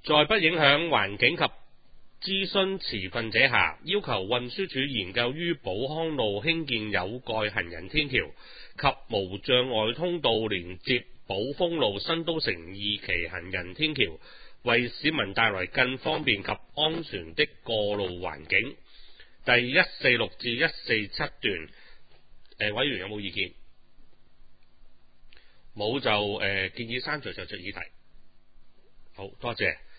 在不影響環境及諮詢持份者下，要求運輸署研究於寶康路興建有蓋行人天橋及無障礙通道連接寶豐路新都城2期行人天橋，為市民帶來更方便及安全的過路環境。第146至147段，委員有冇意見？冇就建議刪除上述議題。好多謝。